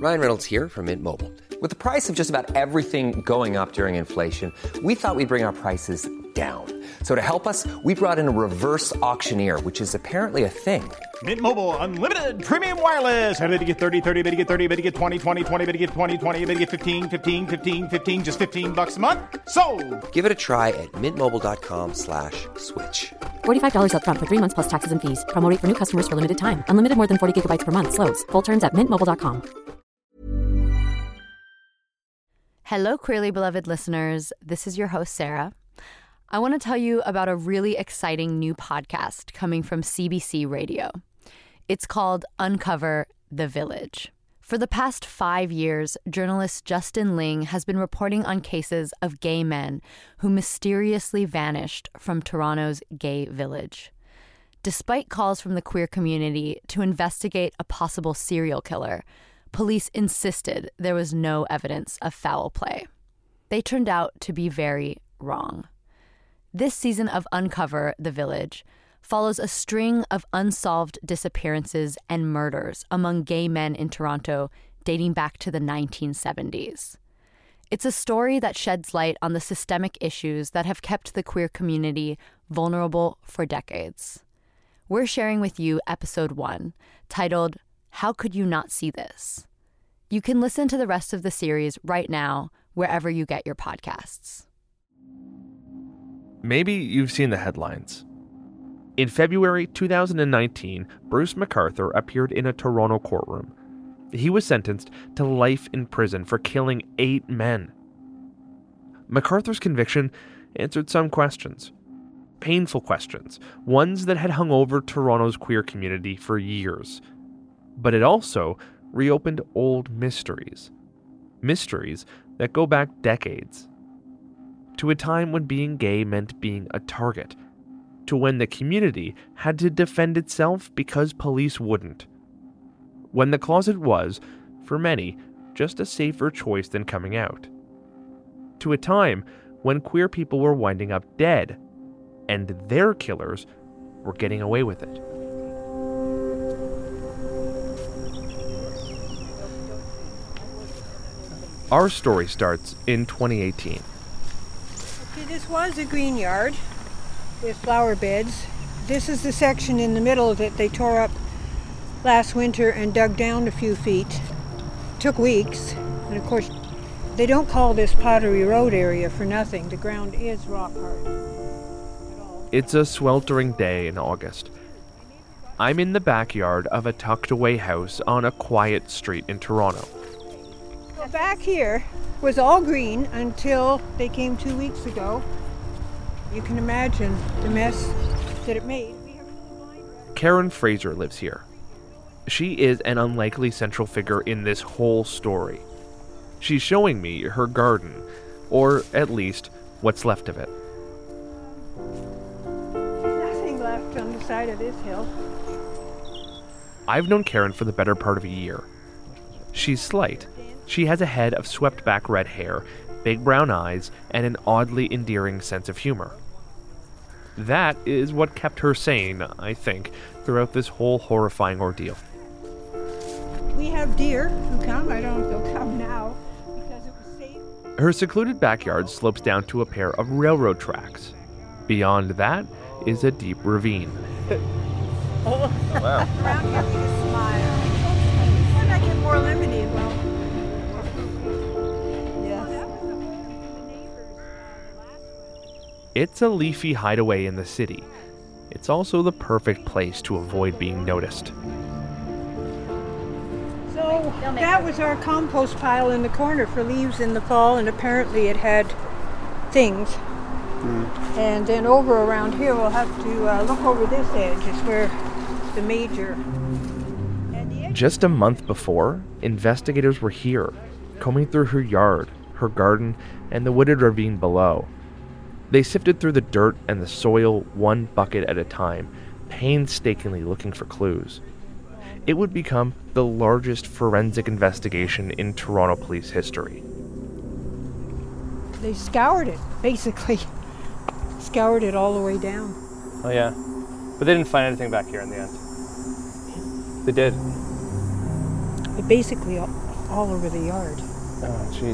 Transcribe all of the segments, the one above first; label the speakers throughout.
Speaker 1: Ryan Reynolds here from Mint Mobile. With the price of just about everything going up during inflation, we thought we'd bring our prices down. So to help us, we brought in a reverse auctioneer, which is apparently a thing.
Speaker 2: Mint Mobile Unlimited Premium Wireless. How to get 30, 30, bit to get 30, bit to get 20, 20, 20, bit to get 20, 20, bit to get 15, 15, 15, 15, just $15 a month? Sold!
Speaker 1: Give it a try at mintmobile.com/switch.
Speaker 3: $45 up front for 3 months plus taxes and fees. Promo rate for new customers for limited time. Unlimited more than 40 gigabytes per month. Slows full terms at mintmobile.com.
Speaker 4: Hello, Queerly Beloved listeners. This is your host, Sarah. I want to tell you about a really exciting new podcast coming from CBC Radio. It's called Uncover the Village. For the past 5 years, journalist Justin Ling has been reporting on cases of gay men who mysteriously vanished from Toronto's gay village. Despite calls from the queer community to investigate a possible serial killer, police insisted there was no evidence of foul play. They turned out to be very wrong. This season of Uncover the Village follows a string of unsolved disappearances and murders among gay men in Toronto dating back to the 1970s. It's a story that sheds light on the systemic issues that have kept the queer community vulnerable for decades. We're sharing with you episode 1, titled, How Could You Not See This? You can listen to the rest of the series right now, wherever you get your podcasts.
Speaker 5: Maybe you've seen the headlines. In February 2019, Bruce McArthur appeared in a Toronto courtroom. He was sentenced to life in prison for killing 8 men. McArthur's conviction answered some questions. Painful questions, ones that had hung over Toronto's queer community for years. But it also reopened old mysteries. Mysteries that go back decades. To a time when being gay meant being a target. To when the community had to defend itself because police wouldn't. When the closet was, for many, just a safer choice than coming out. To a time when queer people were winding up dead, and their killers were getting away with it. Our story starts in 2018.
Speaker 6: Okay, this was a green yard with flower beds. This is the section in the middle that they tore up last winter and dug down a few feet. Took weeks, and of course, they don't call this Pottery Road area for nothing. The ground is rock hard.
Speaker 5: It's a sweltering day in August. I'm in the backyard of a tucked-away house on a quiet street in Toronto.
Speaker 6: So back here was all green until they came 2 weeks ago. You can imagine the mess that it made.
Speaker 5: Karen Fraser lives here. She is an unlikely central figure in this whole story. She's showing me her garden, or at least what's left of it.
Speaker 6: Nothing left on the side of this hill.
Speaker 5: I've known Karen for the better part of a year. She's slight. She has a head of swept-back red hair, big brown eyes, and an oddly endearing sense of humor. That is what kept her sane, I think, throughout this whole horrifying ordeal.
Speaker 6: We have deer who come. I don't know if they'll come now because it was safe.
Speaker 5: Her secluded backyard slopes down to a pair of railroad tracks. Beyond that is a deep ravine.
Speaker 6: Oh, wow. Around here we just smile. And I get more lemonade, well.
Speaker 5: It's a leafy hideaway in the city. It's also the perfect place to avoid being noticed.
Speaker 6: So that was our compost pile in the corner for leaves in the fall, and apparently it had things. And then over around here we'll have to look over this edge is where the major...
Speaker 5: Just a month before, investigators were here, combing through her yard, her garden, and the wooded ravine below. They sifted through the dirt and the soil one bucket at a time, painstakingly looking for clues. It would become the largest forensic investigation in Toronto police history.
Speaker 6: They scoured it, basically. Scoured it all the way down.
Speaker 7: Oh yeah, but they didn't find anything back here in the end. They did.
Speaker 6: Basically all over the yard.
Speaker 7: Oh, jeez.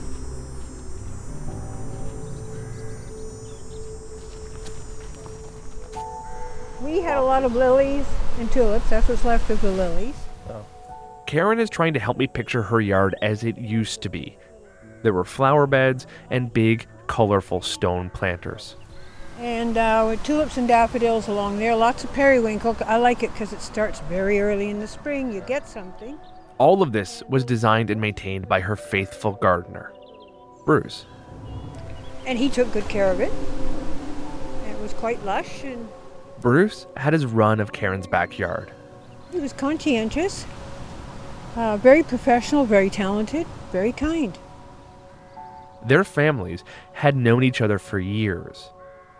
Speaker 6: We had a lot of lilies and tulips. That's what's left of the lilies.
Speaker 5: Karen is trying to help me picture her yard as it used to be. There were flower beds and big, colorful stone planters.
Speaker 6: And with tulips and daffodils along there, lots of periwinkle. I like it because it starts very early in the spring. You get something.
Speaker 5: All of this was designed and maintained by her faithful gardener, Bruce.
Speaker 6: And he took good care of it. And it was quite lush, and
Speaker 5: Bruce had his run of Karen's backyard.
Speaker 6: he was conscientious, very professional, very talented, very kind.
Speaker 5: Their families had known each other for years.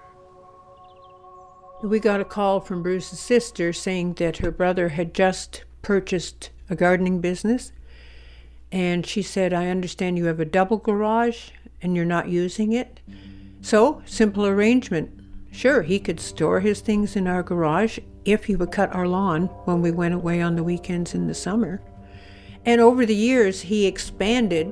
Speaker 6: We got a call from Bruce's sister saying that her brother had just purchased a gardening business. And she said, I understand you have a double garage and you're not using it. So, simple arrangement. Sure, he could store his things in our garage if he would cut our lawn when we went away on the weekends in the summer. And over the years, he expanded.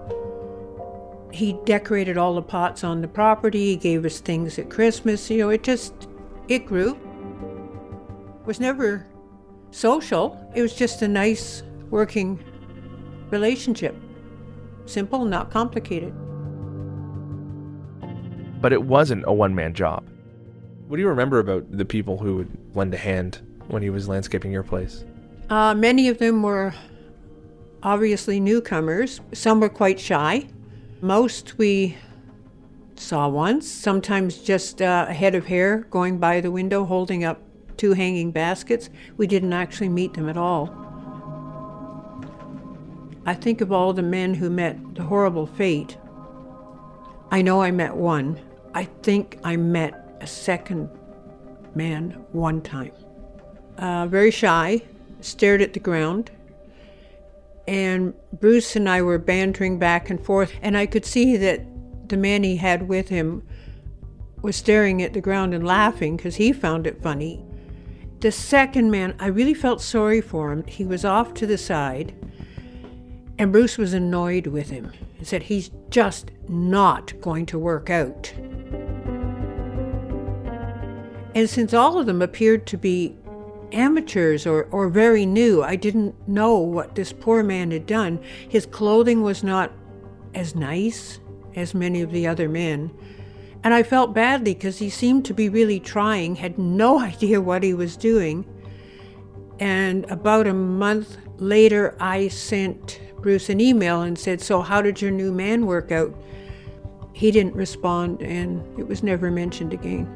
Speaker 6: He decorated all the pots on the property. He gave us things at Christmas. You know, it grew. It was never social. It was just a nice working relationship. Simple, not complicated.
Speaker 5: But it wasn't a one-man job.
Speaker 7: What do you remember about the people who would lend a hand when he was landscaping your place?
Speaker 6: Many of them were obviously newcomers. Some were quite shy. Most we saw once, sometimes just a head of hair going by the window holding up 2 hanging baskets. We didn't actually meet them at all. I think of all the men who met the horrible fate. I know I met one. I think I met a second man one time. Very shy, stared at the ground. And Bruce and I were bantering back and forth, and I could see that the man he had with him was staring at the ground and laughing because he found it funny. The second man, I really felt sorry for him. He was off to the side, and Bruce was annoyed with him. He said, he's just not going to work out. And since all of them appeared to be amateurs or very new, I didn't know what this poor man had done. His clothing was not as nice as many of the other men. And I felt badly because he seemed to be really trying, had no idea what he was doing. And about a month later, I sent Bruce an email and said, so how did your new man work out? He didn't respond, and it was never mentioned again.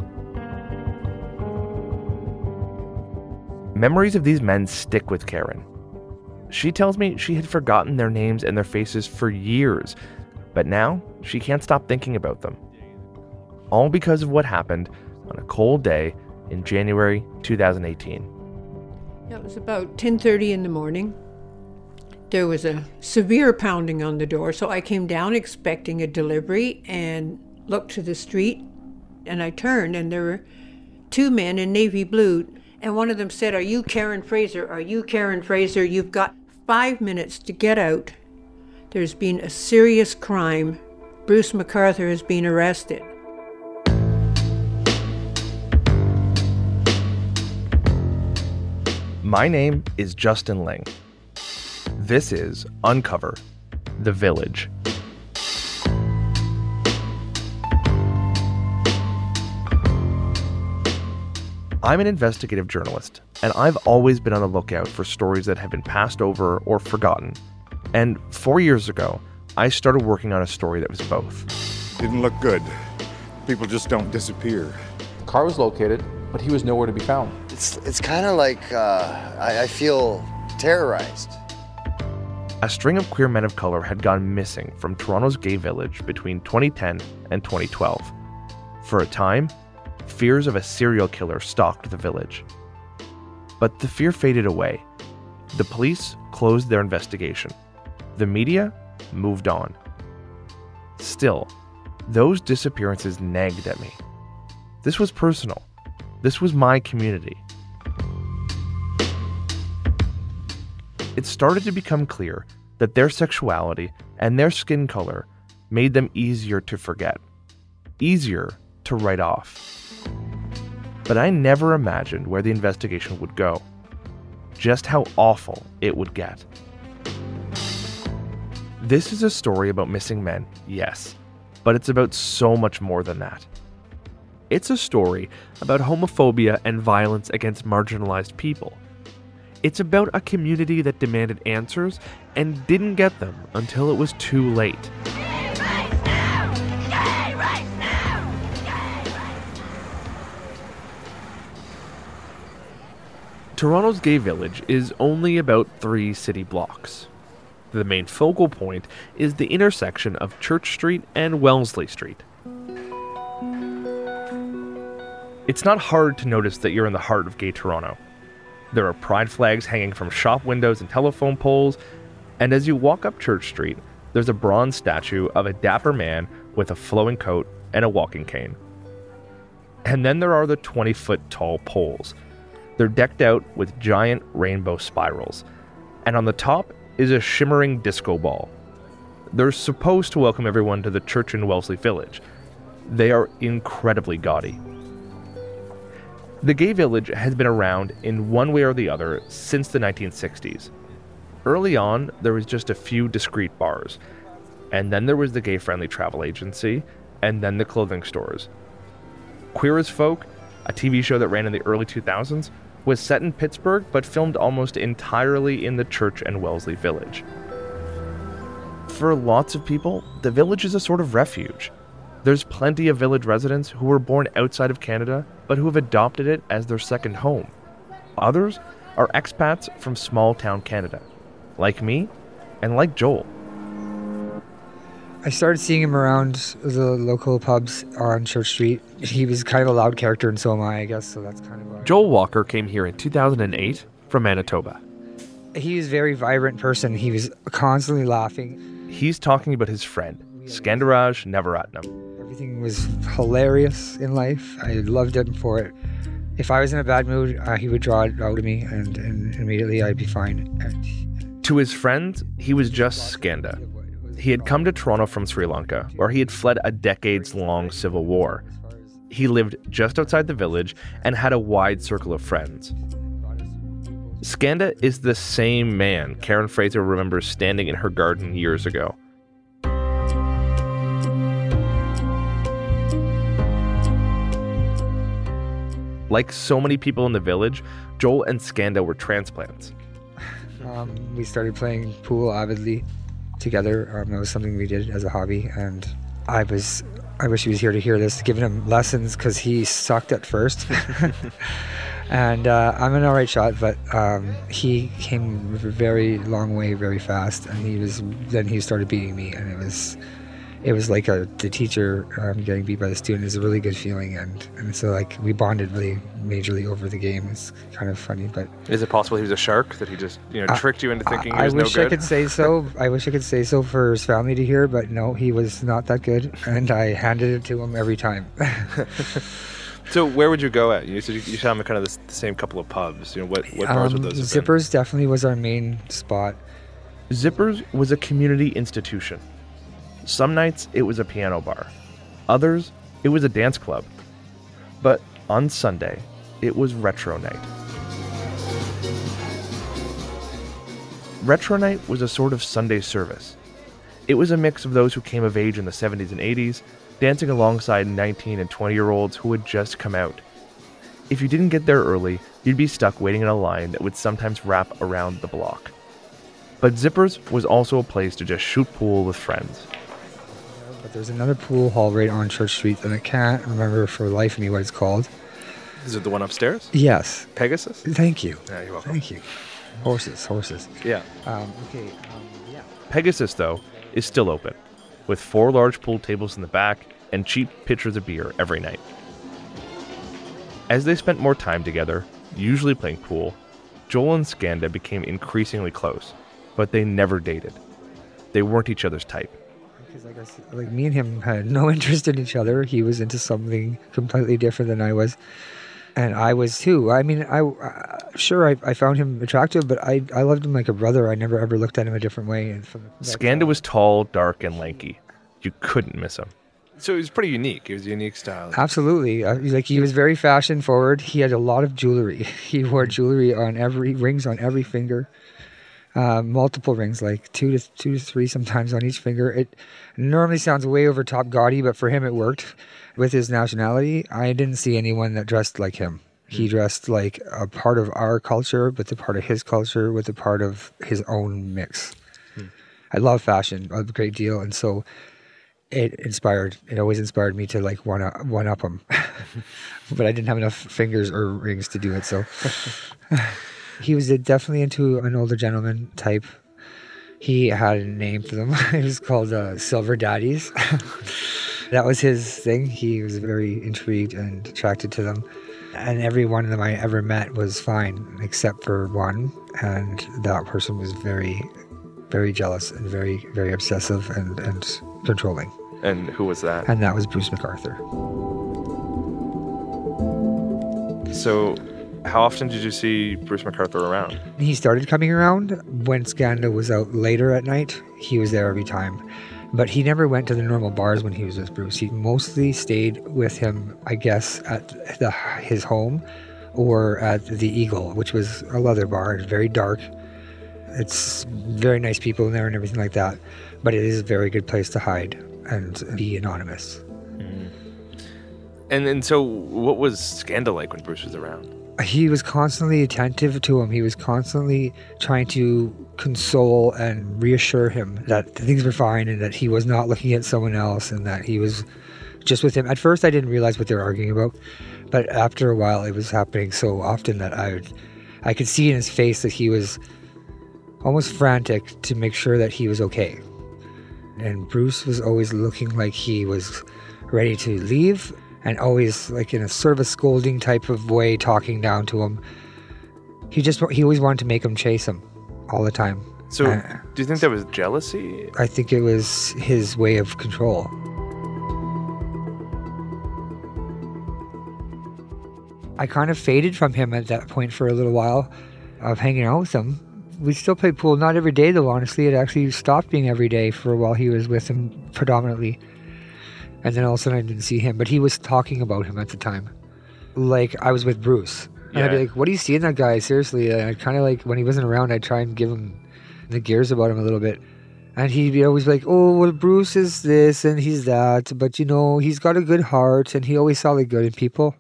Speaker 5: Memories of these men stick with Karen. She tells me she had forgotten their names and their faces for years, but now she can't stop thinking about them. All because of what happened on a cold day in January 2018.
Speaker 6: It was about 10:30 in the morning. There was a severe pounding on the door, so I came down expecting a delivery and looked to the street, and I turned, and there were 2 men in navy blue, and one of them said, "Are you Karen Fraser? Are you Karen Fraser? You've got 5 minutes to get out. There's been a serious crime. Bruce McArthur has been arrested."
Speaker 5: My name is Justin Ling. This is Uncover the Village. I'm an investigative journalist, and I've always been on the lookout for stories that have been passed over or forgotten. And 4 years ago, I started working on a story that was both.
Speaker 8: Didn't look good. People just don't disappear.
Speaker 9: The car was located, but he was nowhere to be found.
Speaker 10: It's kind of like I feel terrorized.
Speaker 5: A string of queer men of color had gone missing from Toronto's gay village between 2010 and 2012. For a time, fears of a serial killer stalked the village. But the fear faded away. The police closed their investigation. The media moved on. Still, those disappearances nagged at me. This was personal. This was my community. It started to become clear that their sexuality and their skin color made them easier to forget, easier to write off. But I never imagined where the investigation would go, just how awful it would get. This is a story about missing men, yes, but it's about so much more than that. It's a story about homophobia and violence against marginalized people. It's about a community that demanded answers and didn't get them until it was too late.
Speaker 11: Gay rights now! Gay rights now! Gay rights now!
Speaker 5: Toronto's gay village is only about 3 city blocks. The main focal point is the intersection of Church Street and Wellesley Street. It's not hard to notice that you're in the heart of gay Toronto. There are pride flags hanging from shop windows and telephone poles, and as you walk up Church Street, there's a bronze statue of a dapper man with a flowing coat and a walking cane. And then there are the 20-foot-tall poles. They're decked out with giant rainbow spirals, and on the top is a shimmering disco ball. They're supposed to welcome everyone to the church in Wellesley Village. They are incredibly gaudy. The gay village has been around in one way or the other since the 1960s. Early on, there was just a few discrete bars, and then there was the gay-friendly travel agency, and then the clothing stores. Queer as Folk, a TV show that ran in the early 2000s, was set in Pittsburgh but filmed almost entirely in the church and Wellesley Village. For lots of people, the village is a sort of refuge. There's plenty of village residents who were born outside of Canada, but who have adopted it as their second home. Others are expats from small-town Canada, like me and like Joel.
Speaker 12: I started seeing him around the local pubs on Church Street. He was kind of a loud character, and so am I guess, so that's kind of why.
Speaker 5: Joel Walker came here in 2008 from Manitoba.
Speaker 12: He was a very vibrant person. He was constantly laughing.
Speaker 5: He's talking about his friend, Skandaraj Nevaratnam.
Speaker 12: Everything was hilarious in life. I loved him for it. If I was in a bad mood, he would draw it out of me, and immediately I'd be fine.
Speaker 5: To his friends, he was just Skanda. He had come to Toronto from Sri Lanka, where he had fled a decades-long civil war. He lived just outside the village and had a wide circle of friends. Skanda is the same man Karen Fraser remembers standing in her garden years ago. Like so many people in the village, Joel and Skanda were transplants.
Speaker 12: We started playing pool avidly together. That was something we did as a hobby, and I wish he was here to hear this, giving him lessons because he sucked at first. And I'm an alright shot, but he came a very long way very fast, and he started beating me, and it was like the teacher getting beat by the student is a really good feeling, and so like we bonded really majorly over the game. It's kind of funny, but
Speaker 7: is it possible he was a shark, that he just tricked you into thinking he was no good?
Speaker 12: I wish I could say so. I wish I could say so for his family to hear, but no, he was not that good, and I handed it to him every time.
Speaker 7: So where would you go at? You said you found kind of the same couple of pubs. What bars would those have been?
Speaker 12: Zippers definitely was our main spot.
Speaker 5: Zippers was a community institution. Some nights it was a piano bar. Others, it was a dance club. But on Sunday, it was Retro Night. Retro Night was a sort of Sunday service. It was a mix of those who came of age in the 70s and 80s, dancing alongside 19 and 20-year-olds who had just come out. If you didn't get there early, you'd be stuck waiting in a line that would sometimes wrap around the block. But Zippers was also a place to just shoot pool with friends.
Speaker 12: But there's another pool hall right on Church Street, and I can't remember for the life of me what it's called.
Speaker 7: Is it the one upstairs?
Speaker 12: Yes.
Speaker 7: Pegasus?
Speaker 12: Thank you.
Speaker 7: Yeah, you're welcome.
Speaker 12: Thank you. Horses.
Speaker 7: Yeah.
Speaker 12: Yeah.
Speaker 5: Pegasus, though, is still open, with 4 large pool tables in the back and cheap pitchers of beer every night. As they spent more time together, usually playing pool, Joel and Skanda became increasingly close, but they never dated. They weren't each other's type.
Speaker 12: Because like me and him had no interest in each other. He was into something completely different than I was. And I was too. I mean, I found him attractive, but I loved him like a brother. I never ever looked at him a different way. And
Speaker 5: Skanda was tall, dark, and lanky. You couldn't miss him.
Speaker 7: So he was pretty unique. He was a unique style.
Speaker 12: Absolutely. He was very fashion forward. He had a lot of jewelry. He wore jewelry on rings on every finger. Multiple rings, like two to three sometimes on each finger. It normally sounds way over top gaudy, but for him it worked. With his nationality, I didn't see anyone that dressed like him. He dressed like a part of our culture, with a part of his culture, with a part of his own mix. I love fashion a great deal, and so it always inspired me to like one up him. But I didn't have enough fingers or rings to do it, so he was definitely into an older gentleman type. He had a name for them. It was called Silver Daddies. That was his thing. He was very intrigued and attracted to them. And every one of them I ever met was fine, except for one. And that person was very, very jealous and very, very obsessive and controlling.
Speaker 5: And who was that?
Speaker 12: And that was Bruce McArthur.
Speaker 7: So how often did you see Bruce McArthur around?
Speaker 12: He started coming around when Skanda was out later at night. He was there every time. But he never went to the normal bars when he was with Bruce. He mostly stayed with him, I guess, at his home or at the Eagle, which was a leather bar. It's very dark. It's very nice people in there and everything like that. But it is a very good place to hide and be anonymous.
Speaker 7: And so what was Skanda like when Bruce was around?
Speaker 12: He was constantly attentive to him. He was constantly trying to console and reassure him that things were fine and that he was not looking at someone else and that he was just with him. At first, I didn't realize what they were arguing about, but after a while, it was happening so often that I could see in his face that he was almost frantic to make sure that he was okay. And Bruce was always looking like he was ready to leave, and always like in a sort of a scolding type of way, talking down to him. He always wanted to make him chase him all the time.
Speaker 7: So do you think that was jealousy?
Speaker 12: I think it was his way of control. I kind of faded from him at that point for a little while of hanging out with him. We still played pool, not every day though, honestly. It actually stopped being every day for a while. He was with him predominantly. And then all of a sudden I didn't see him, but he was talking about him at the time. Like I was with Bruce. And I'd be like, what do you see in that guy? Seriously. And I'd kind of like, when he wasn't around, I'd try and give him the gears about him a little bit. And he'd be always like, oh, well, Bruce is this and he's that. But, you know, he's got a good heart and he always saw the good in people.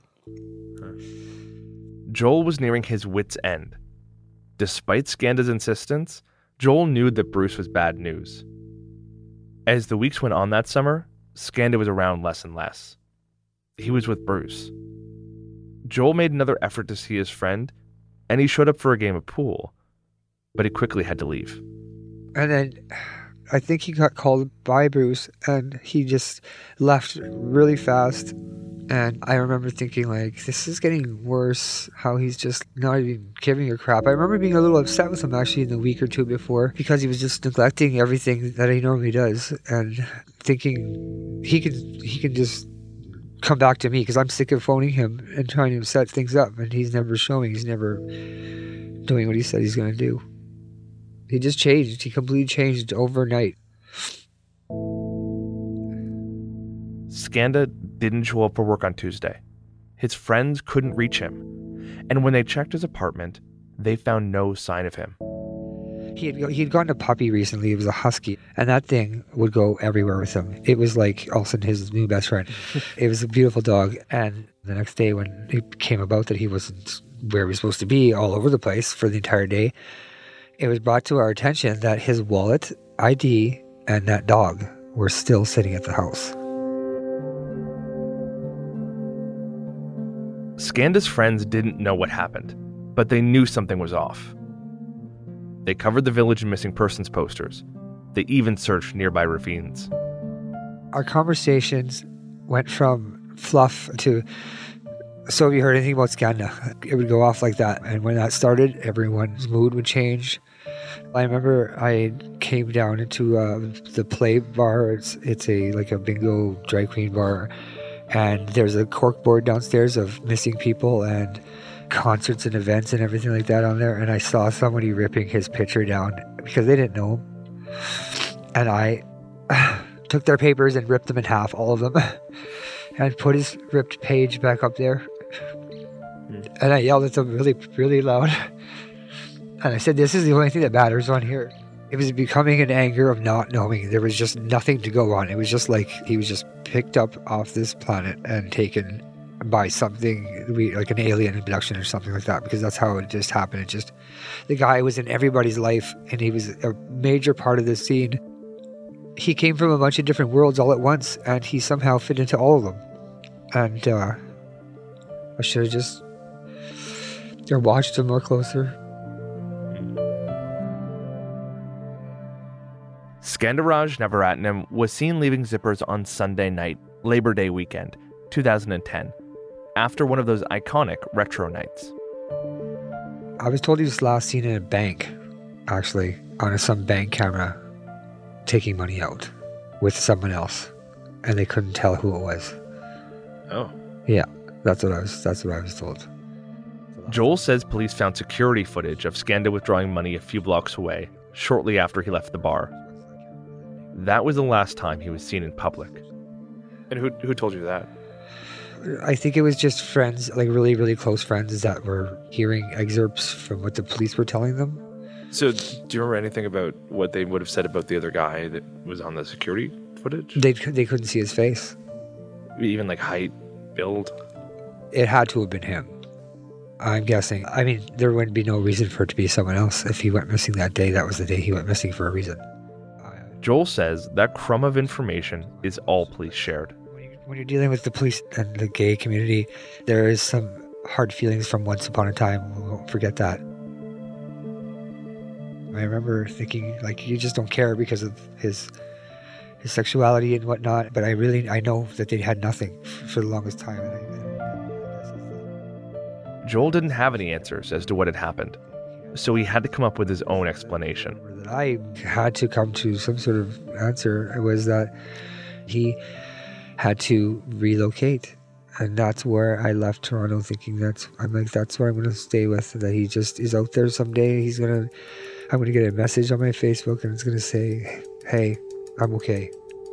Speaker 5: Joel was nearing his wit's end. Despite Skanda's insistence, Joel knew that Bruce was bad news. As the weeks went on that summer, Skanda was around less and less. He was with Bruce. Joel made another effort to see his friend, and he showed up for a game of pool, but he quickly had to leave.
Speaker 12: And then I think he got called by Bruce, and he just left really fast. And I remember thinking, like, this is getting worse, how he's just not even giving a crap. I remember being a little upset with him, actually, in the week or two before, because he was just neglecting everything that he normally does, and thinking he can just come back to me, because I'm sick of phoning him and trying to set things up, and he's never showing, he's never doing what he said he's going to do. He just changed. He completely changed overnight.
Speaker 5: Skanda didn't show up for work on Tuesday. His friends couldn't reach him. And when they checked his apartment, they found no sign of him.
Speaker 12: He had gotten a puppy recently. It was a husky. And that thing would go everywhere with him. It was like all of a sudden his new best friend. It was a beautiful dog. And the next day when it came about that he wasn't where he was supposed to be, all over the place for the entire day, it was brought to our attention that his wallet, ID, and that dog were still sitting at the house.
Speaker 5: Skanda's friends didn't know what happened, but they knew something was off. They covered the village in missing persons posters. They even searched nearby ravines.
Speaker 12: Our conversations went from fluff to, so have you heard anything about Skanda? It would go off like that. And when that started, everyone's mood would change. I remember I came down into the Play bar. It's like a bingo drag queen bar. And there's a corkboard downstairs of missing people and concerts and events and everything like that on there. And I saw somebody ripping his picture down because they didn't know him. And I took their papers and ripped them in half, all of them, and put his ripped page back up there. And I yelled at them really, really loud. And I said, this is the only thing that matters on here. It was becoming an anger of not knowing. There was just nothing to go on. It was just like he was just picked up off this planet and taken by something like an alien abduction or something like that, because that's how it just happened. It just, the guy was in everybody's life and he was a major part of this scene. He came from a bunch of different worlds all at once and he somehow fit into all of them. And I should have just watched him more closer.
Speaker 5: Skandaraj Navaratnam was seen leaving Zippers on Sunday night, Labor Day weekend, 2010, after one of those iconic retro nights.
Speaker 12: I was told he was last seen in a bank, actually, on some bank camera, taking money out with someone else, and they couldn't tell who it was.
Speaker 7: Oh.
Speaker 12: Yeah, that's what I was told.
Speaker 5: Joel says police found security footage of Skanda withdrawing money a few blocks away, shortly after he left the bar. That was the last time he was seen in public.
Speaker 7: And who told you that?
Speaker 12: I think it was just friends, like really, really close friends that were hearing excerpts from what the police were telling them.
Speaker 7: So do you remember anything about what they would have said about the other guy that was on the security footage?
Speaker 12: They couldn't see his face.
Speaker 7: Even like height, build?
Speaker 12: It had to have been him, I'm guessing. I mean, there wouldn't be no reason for it to be someone else. If he went missing that day, that was the day he went missing for a reason.
Speaker 5: Joel says that crumb of information is all police shared.
Speaker 12: When you're dealing with the police and the gay community, there is some hard feelings from once upon a time. We won't forget that. I remember thinking, like, you just don't care because of his sexuality and whatnot. But I know that they had nothing for the longest time.
Speaker 5: Joel didn't have any answers as to what had happened, so he had to come up with his own explanation.
Speaker 12: I had to come to some sort of answer. It was that he had to relocate, and that's where I left Toronto, thinking that's where I'm going to stay with. That he just is out there someday. I'm going to get a message on my Facebook, and it's going to say, "Hey, I'm okay."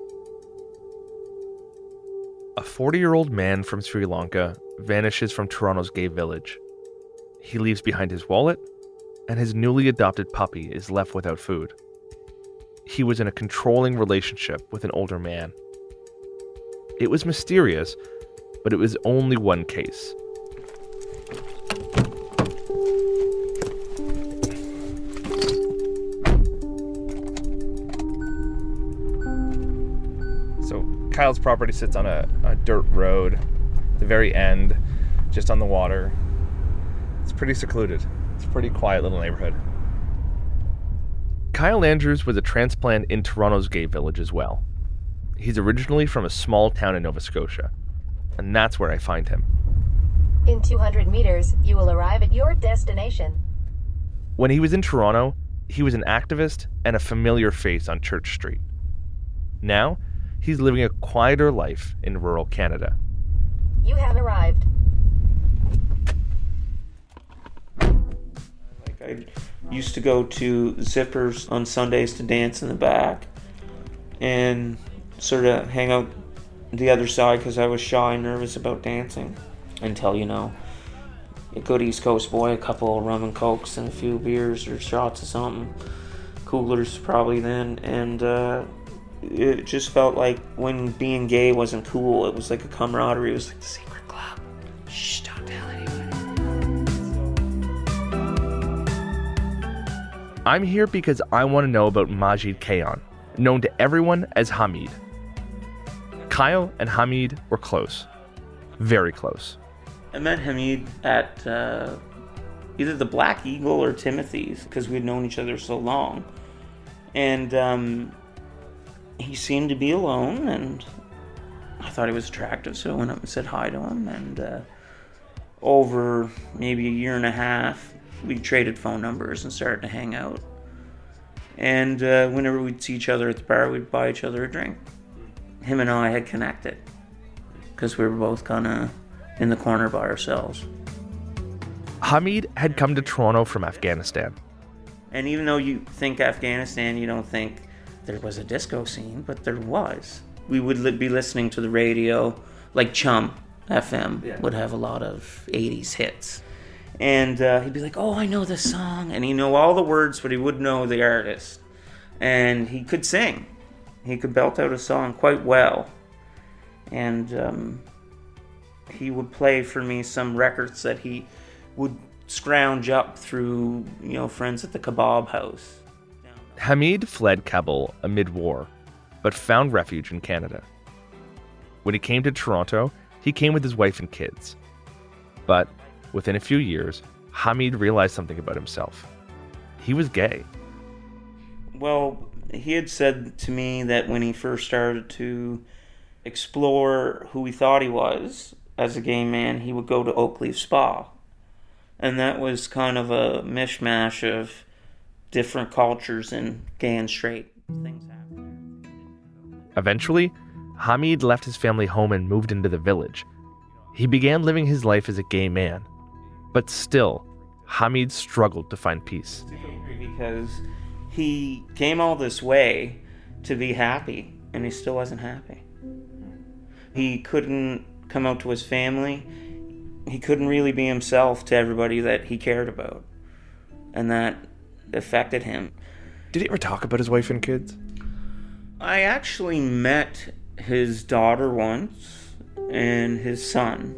Speaker 5: A 40-year-old man from Sri Lanka vanishes from Toronto's gay village. He leaves behind his wallet, and his newly adopted puppy is left without food. He was in a controlling relationship with an older man. It was mysterious, but it was only one case. So Kyle's property sits on a dirt road, at the very end, just on the water. It's pretty secluded. It's a pretty quiet little neighborhood. Kyle Andrews was a transplant in Toronto's gay village as well. He's originally from a small town in Nova Scotia, and that's where I find him.
Speaker 13: In 200 meters, you will arrive at your destination.
Speaker 5: When he was in Toronto, he was an activist and a familiar face on Church Street. Now, he's living a quieter life in rural Canada.
Speaker 13: You have arrived.
Speaker 14: I used to go to Zippers on Sundays to dance in the back and sort of hang out the other side because I was shy and nervous about dancing until, a good East Coast boy, a couple of rum and cokes and a few beers or shots of something, coolers probably then, and it just felt like when being gay wasn't cool, it was like a camaraderie, it was like the secret club. Shh, don't tell anyone.
Speaker 5: I'm here because I want to know about Majid Kayan, known to everyone as Hamid. Kyle and Hamid were close. Very close.
Speaker 14: I met Hamid at either the Black Eagle or Timothy's because we'd known each other so long. And he seemed to be alone, and I thought he was attractive, so I went up and said hi to him. And over maybe a year and a half, we traded phone numbers and started to hang out. And whenever we'd see each other at the bar, we'd buy each other a drink. Him and I had connected. because we were both kind of in the corner by ourselves.
Speaker 5: Hamid had come to Toronto from Afghanistan.
Speaker 14: And even though you think Afghanistan, you don't think there was a disco scene, but there was. We would be listening to the radio, like Chum FM would have a lot of 80s hits. And he'd be like, oh, I know this song. And he'd know all the words, but he wouldn't know the artist. And he could sing. He could belt out a song quite well. And he would play for me some records that he would scrounge up through, friends at the kebab house.
Speaker 5: Hamid fled Kabul amid war, but found refuge in Canada. When he came to Toronto, he came with his wife and kids. But within a few years, Hamid realized something about himself. He was gay.
Speaker 14: Well, he had said to me that when he first started to explore who he thought he was as a gay man, he would go to Oakleaf Spa. And that was kind of a mishmash of different cultures and gay and straight things happening there.
Speaker 5: Eventually, Hamid left his family home and moved into the village. He began living his life as a gay man. But still, Hamid struggled to find peace.
Speaker 14: Because he came all this way to be happy, and he still wasn't happy. He couldn't come out to his family. He couldn't really be himself to everybody that he cared about. And that affected him.
Speaker 7: Did he ever talk about his wife and kids?
Speaker 14: I actually met his daughter once and his son.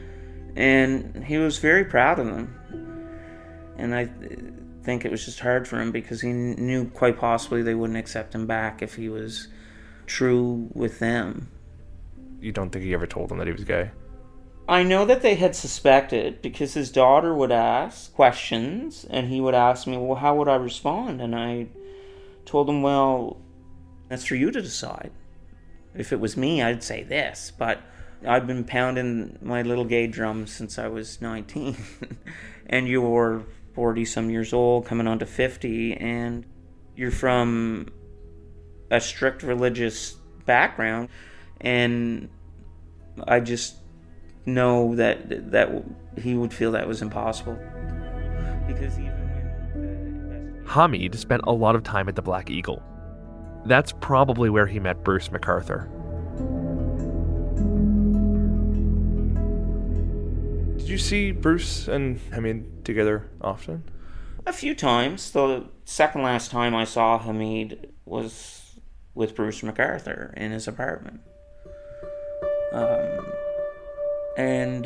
Speaker 14: And he was very proud of them. And I think it was just hard for him because he knew quite possibly they wouldn't accept him back if he was true with them.
Speaker 7: You don't think he ever told them that he was gay?
Speaker 14: I know that they had suspected because his daughter would ask questions and he would ask me, well, how would I respond? And I told him, well, that's for you to decide. If it was me, I'd say this, but I've been pounding my little gay drum since I was 19 and you're 40 some years old, coming on to 50, and you're from a strict religious background, and I just know that he would feel that was impossible. Because
Speaker 5: Hamid spent a lot of time at the Black Eagle. That's probably where he met Bruce McArthur.
Speaker 7: Did you see Bruce and Hamid together often?
Speaker 14: A few times. The second last time I saw Hamid was with Bruce McArthur in his apartment. And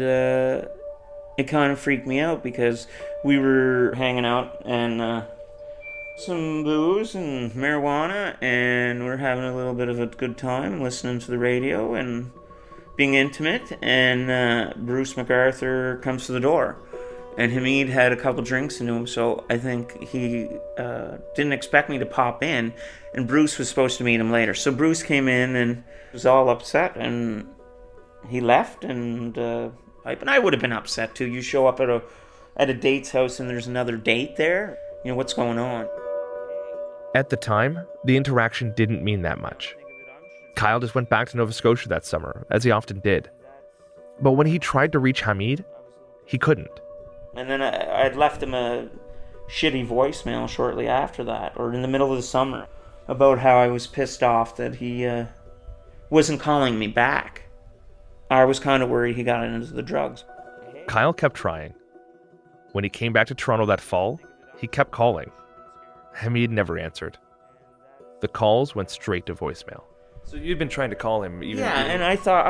Speaker 14: it kind of freaked me out because we were hanging out and some booze and marijuana, and we're having a little bit of a good time listening to the radio and being intimate, and Bruce McArthur comes to the door. And Hamid had a couple drinks into him, so I think he didn't expect me to pop in, and Bruce was supposed to meet him later. So Bruce came in and was all upset, and he left, and I would have been upset too. You show up at a date's house and there's another date there. What's going on?
Speaker 5: At the time, the interaction didn't mean that much. Kyle just went back to Nova Scotia that summer, as he often did. But when he tried to reach Hamid, he couldn't.
Speaker 14: And then I'd left him a shitty voicemail shortly after that, or in the middle of the summer, about how I was pissed off that he wasn't calling me back. I was kind of worried he got into the drugs.
Speaker 5: Kyle kept trying. When he came back to Toronto that fall, he kept calling. Hamid never answered. The calls went straight to voicemail.
Speaker 7: So you'd been trying to call him
Speaker 14: and I thought,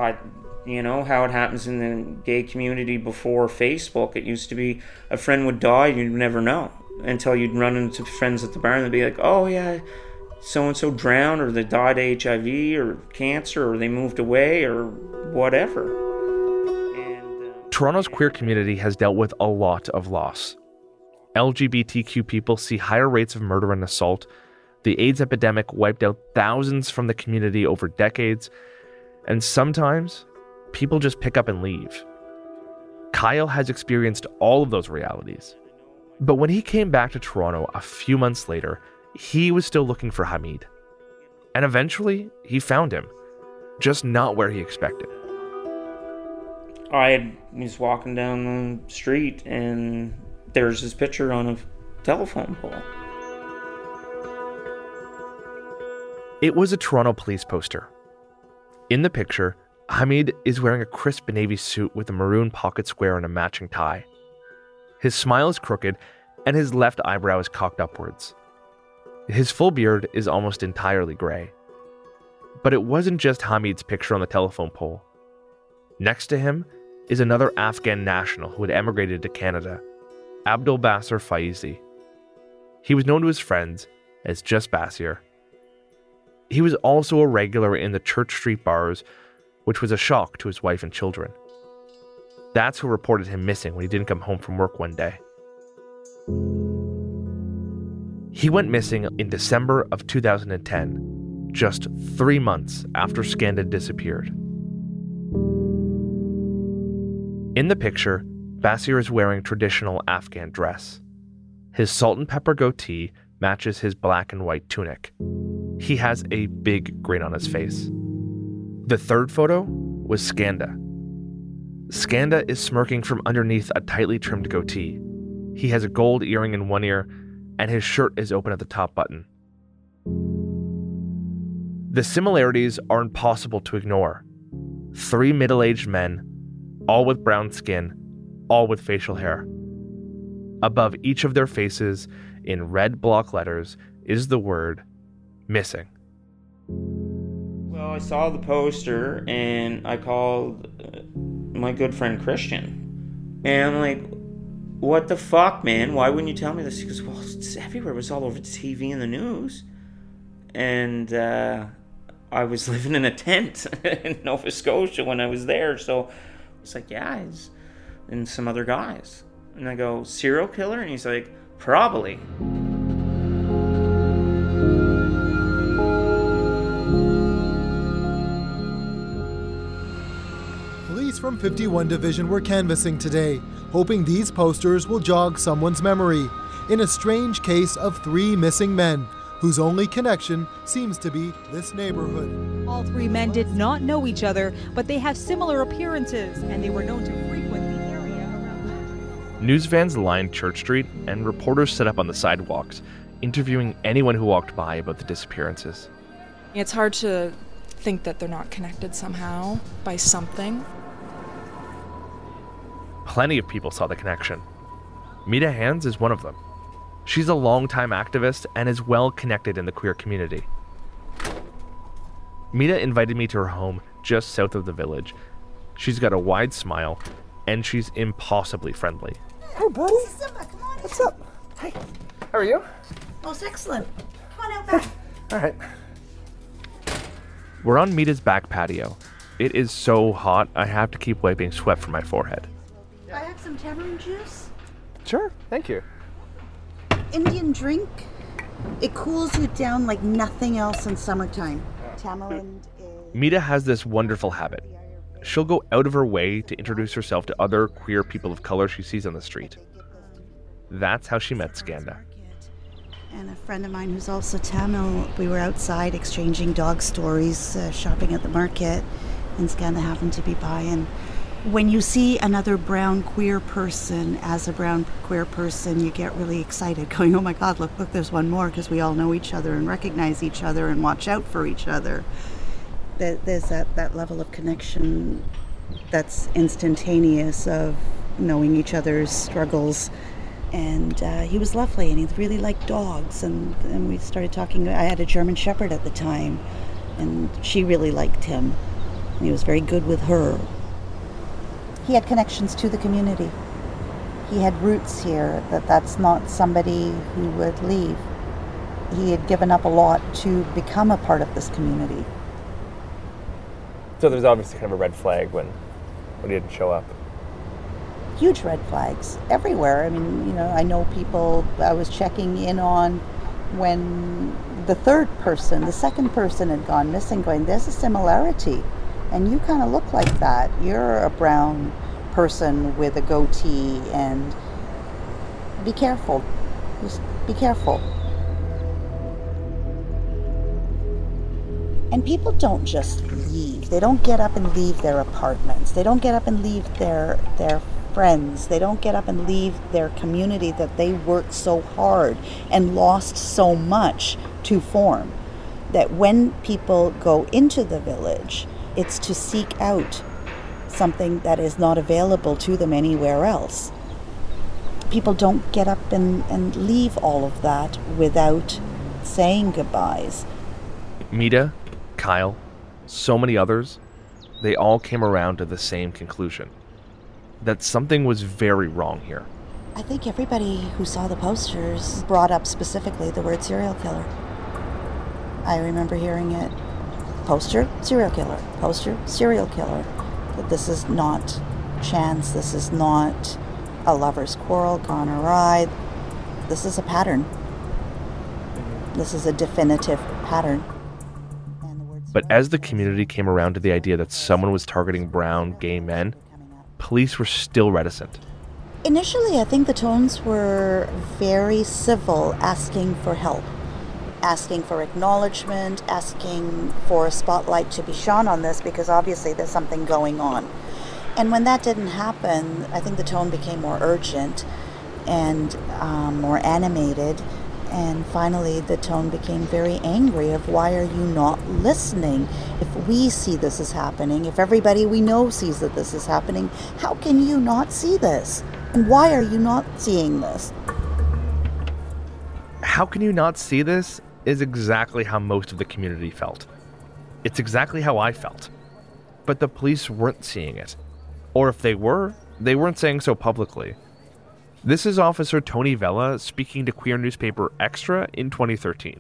Speaker 14: how it happens in the gay community before Facebook. It used to be a friend would die, you'd never know until you'd run into friends at the bar and they'd be like, oh yeah, so-and-so drowned, or they died of HIV or cancer, or they moved away, or whatever.
Speaker 5: Toronto's queer community has dealt with a lot of loss. LGBTQ people see higher rates of murder and assault. The AIDS epidemic wiped out thousands from the community over decades, and sometimes people just pick up and leave. Kyle has experienced all of those realities. But when he came back to Toronto a few months later, he was still looking for Hamid. And eventually, he found him, just not where he expected.
Speaker 14: I was walking down the street and there's his picture on a telephone pole.
Speaker 5: It was a Toronto police poster. In the picture, Hamid is wearing a crisp navy suit with a maroon pocket square and a matching tie. His smile is crooked and his left eyebrow is cocked upwards. His full beard is almost entirely gray. But it wasn't just Hamid's picture on the telephone pole. Next to him is another Afghan national who had emigrated to Canada, Abdul Basir Faizi. He was known to his friends as just Basir. He was also a regular in the Church Street bars, which was a shock to his wife and children. That's who reported him missing when he didn't come home from work one day. He went missing in December of 2010, just 3 months after Skanda disappeared. In the picture, Basir is wearing traditional Afghan dress. His salt and pepper goatee matches his black and white tunic. He has a big grin on his face. The third photo was Skanda. Skanda is smirking from underneath a tightly trimmed goatee. He has a gold earring in one ear, and his shirt is open at the top button. The similarities are impossible to ignore. 3 middle-aged men, all with brown skin, all with facial hair. Above each of their faces, in red block letters, is the word missing.
Speaker 14: Well, I saw the poster and I called my good friend Christian. And I'm like, what the fuck, man? Why wouldn't you tell me this? He goes, well, it's everywhere. It was all over the TV and the news. And I was living in a tent in Nova Scotia when I was there. So it's like, yeah, he's and some other guys. And I go, serial killer? And he's like, probably.
Speaker 15: Police from 51 Division were canvassing today, hoping these posters will jog someone's memory in a strange case of 3 missing men, whose only connection seems to be this neighborhood.
Speaker 16: All 3 men did not know each other, but they have similar appearances, and they were known to frequent the area around.
Speaker 5: News vans lined Church Street, and reporters set up on the sidewalks, interviewing anyone who walked by about the disappearances.
Speaker 17: It's hard to think that they're not connected somehow by something.
Speaker 5: Plenty of people saw the connection. Mita Hands is one of them. She's a longtime activist and is well connected in the queer community. Mita invited me to her home just south of the village. She's got a wide smile, and she's impossibly friendly.
Speaker 18: Hey, buddy. What's up? Hey, how are you?
Speaker 19: Most excellent. Come on out back.
Speaker 5: All right. We're on Mita's back patio. It is so hot, I have to keep wiping sweat from my forehead.
Speaker 19: I have some tamarind juice.
Speaker 18: Sure, thank you.
Speaker 19: Indian drink. It cools you down like nothing else in summertime. Tamarind is...
Speaker 5: Mita has this wonderful habit. She'll go out of her way to introduce herself to other queer people of color she sees on the street. That's how she met Skanda.
Speaker 19: And a friend of mine who's also Tamil, we were outside exchanging dog stories, shopping at the market, and Skanda happened to be by. And when you see another brown queer person as a brown queer person, you get really excited, going, oh my God, look, there's one more, because we all know each other and recognize each other and watch out for each other. There's that level of connection that's instantaneous of knowing each other's struggles. And he was lovely, and he really liked dogs, and we started talking. I had a German Shepherd at the time, and she really liked him. And he was very good with her. He had connections to the community. He had roots here, that's not somebody who would leave. He had given up a lot to become a part of this community.
Speaker 18: So there's obviously kind of a red flag when he didn't show up.
Speaker 19: Huge red flags everywhere. I mean, I know people I was checking in on when the second person had gone missing, going, there's a similarity. And you kind of look like that. You're a brown person with a goatee, and be careful. Just be careful. And people don't just leave. village. They don't get up and leave their apartments. They don't get up and leave their friends. They don't get up and leave their community that they worked so hard and lost so much to form. That when people go into the village, it's to seek out something that is not available to them anywhere else. People don't get up and leave all of that without saying goodbyes.
Speaker 5: Mita, Kyle, so many others, they all came around to the same conclusion. That something was very wrong here.
Speaker 19: I think everybody who saw the posters brought up specifically the word serial killer. I remember hearing it. Poster, serial killer. Poster, serial killer. That this is not chance. This is not a lover's quarrel gone awry. This is a pattern. This is a definitive pattern.
Speaker 5: But as the community came around to the idea that someone was targeting brown gay men, police were still reticent.
Speaker 19: Initially, I think the tones were very civil, asking for help, asking for acknowledgement, asking for a spotlight to be shone on this because obviously there's something going on. And when that didn't happen, I think the tone became more urgent and more animated. And finally, the tone became very angry of why are you not listening? If we see this is happening, if everybody we know sees that this is happening, how can you not see this? And why are you not seeing this?
Speaker 5: How can you not see this is exactly how most of the community felt. It's exactly how I felt. But the police weren't seeing it. Or if they were, they weren't saying so publicly. This is Officer Tony Vella speaking to queer newspaper Extra in 2013.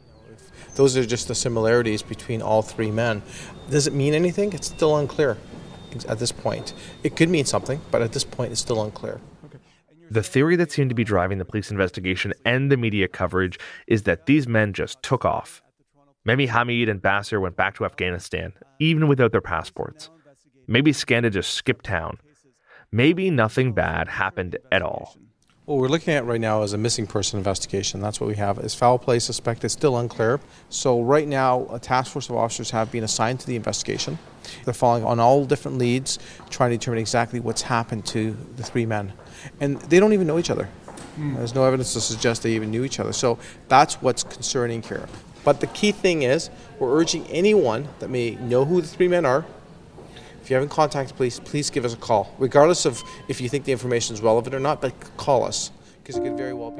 Speaker 9: Those are just the similarities between all three men. Does it mean anything? It's still unclear at this point. It could mean something, but at this point it's still unclear.
Speaker 5: The theory that seemed to be driving the police investigation and the media coverage is that these men just took off. Maybe Hamid and Bassir went back to Afghanistan, even without their passports. Maybe Skanda just skipped town. Maybe nothing bad happened at all.
Speaker 9: What we're looking at right now is a missing person investigation. That's what we have. Is foul play suspected? Still unclear. So right now, a task force of officers have been assigned to the investigation. They're following on all different leads, trying to determine exactly what's happened to the three men. And they don't even know each other. There's no evidence to suggest they even knew each other. So that's what's concerning here. But the key thing is, we're urging anyone that may know who the three men are. If you haven't contacted police, please give us a call, regardless of if you think the information is relevant or not, but call us, because it could very well be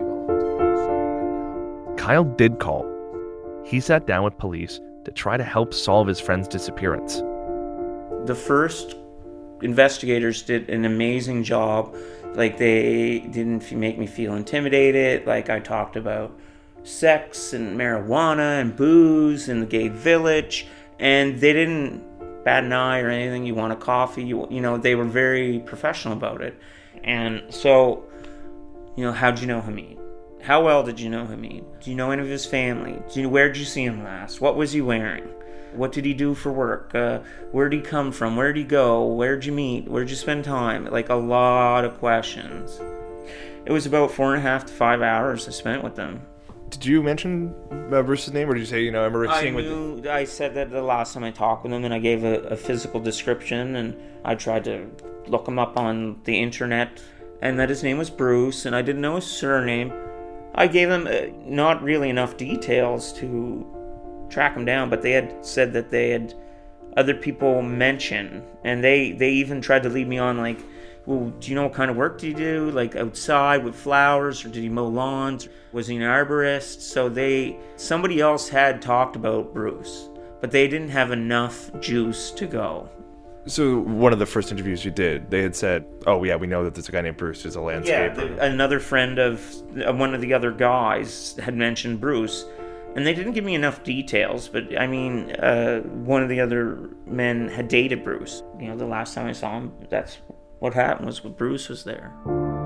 Speaker 9: relevant.
Speaker 5: Kyle did call. He sat down with police to try to help solve his friend's disappearance.
Speaker 14: The first investigators did an amazing job. Like, they didn't make me feel intimidated. Like, I talked about sex and marijuana and booze in the gay village, and they didn't bat an eye or anything. You want a coffee, you know, they were very professional about it. And so, you know, how'd you know Hamid? How well did you know Hamid? Do you know any of his family? Where'd you see him last? What was he wearing? What did he do for work? Where'd he come from? Where'd he go? Where'd you meet? Where'd you spend time? Like, a lot of questions. It was about 4.5 to 5 hours I spent with them.
Speaker 7: Did you mention Bruce's name, or did you say, you know, I remember seeing
Speaker 14: I said that the last time I talked with him, and I gave a physical description, and I tried to look him up on the internet, and that his name was Bruce, and I didn't know his surname. I gave them not really enough details to track him down, but they had said that they had other people mention, and they even tried to lead me on, like, well, do you know what kind of work did he do? Like, outside with flowers, or did he mow lawns? Was he an arborist? So somebody else had talked about Bruce, but they didn't have enough juice to go.
Speaker 7: So one of the first interviews you did, they had said, oh yeah, we know that there's a guy named Bruce who's a landscaper.
Speaker 14: Yeah, another friend of one of the other guys had mentioned Bruce, and they didn't give me enough details, but I mean, one of the other men had dated Bruce. You know, the last time I saw him, that's what happened, was when Bruce was there.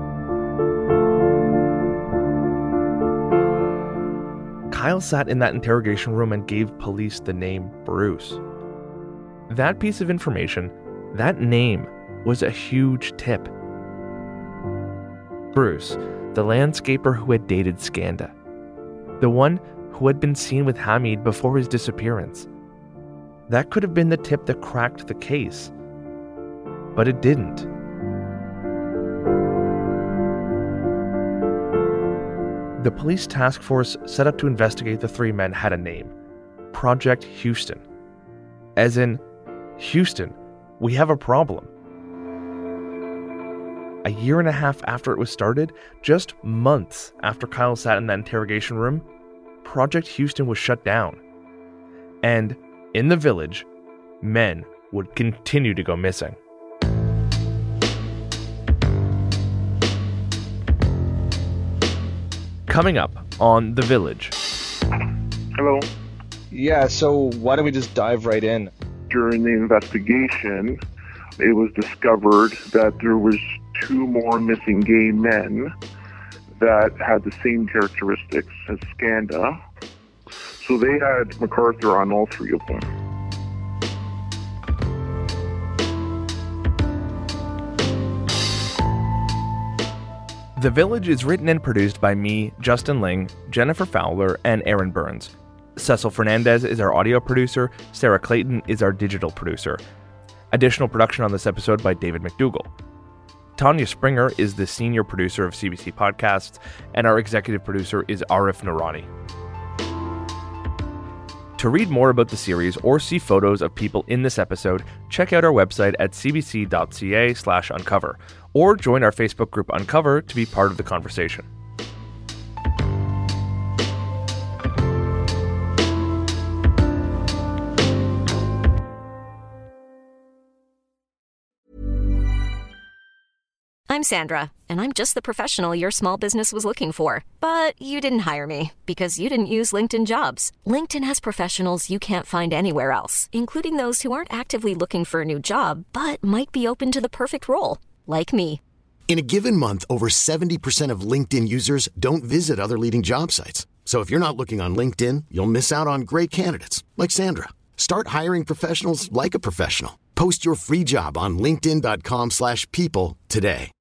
Speaker 5: Kyle sat in that interrogation room and gave police the name Bruce. That piece of information, that name, was a huge tip. Bruce, the landscaper who had dated Skanda. The one who had been seen with Hamid before his disappearance. That could have been the tip that cracked the case. But it didn't. The police task force set up to investigate the three men had a name: Project Houston. As in, Houston, we have a problem. A year and a half after it was started, just months after Kyle sat in that interrogation room, Project Houston was shut down. And in the village, men would continue to go missing. Coming up on The Village.
Speaker 20: Hello.
Speaker 21: Yeah, so why don't we just dive right in?
Speaker 20: During the investigation, it was discovered that there was 2 more missing gay men that had the same characteristics as Skanda. So they had MacArthur on all 3 of them.
Speaker 5: The Village is written and produced by me, Justin Ling, Jennifer Fowler, and Aaron Burns. Cecil Fernandez is our audio producer. Sarah Clayton is our digital producer. Additional production on this episode by David McDougall. Tanya Springer is the senior producer of CBC Podcasts, and our executive producer is Arif Noorani. To read more about the series or see photos of people in this episode, check out our website at cbc.ca/uncover, or join our Facebook group Uncover to be part of the conversation.
Speaker 22: I'm Sandra, and I'm just the professional your small business was looking for. But you didn't hire me because you didn't use LinkedIn Jobs. LinkedIn has professionals you can't find anywhere else, including those who aren't actively looking for a new job, but might be open to the perfect role, like me.
Speaker 23: In a given month, over 70% of LinkedIn users don't visit other leading job sites. So if you're not looking on LinkedIn, you'll miss out on great candidates, like Sandra. Start hiring professionals like a professional. Post your free job on linkedin.com/people today.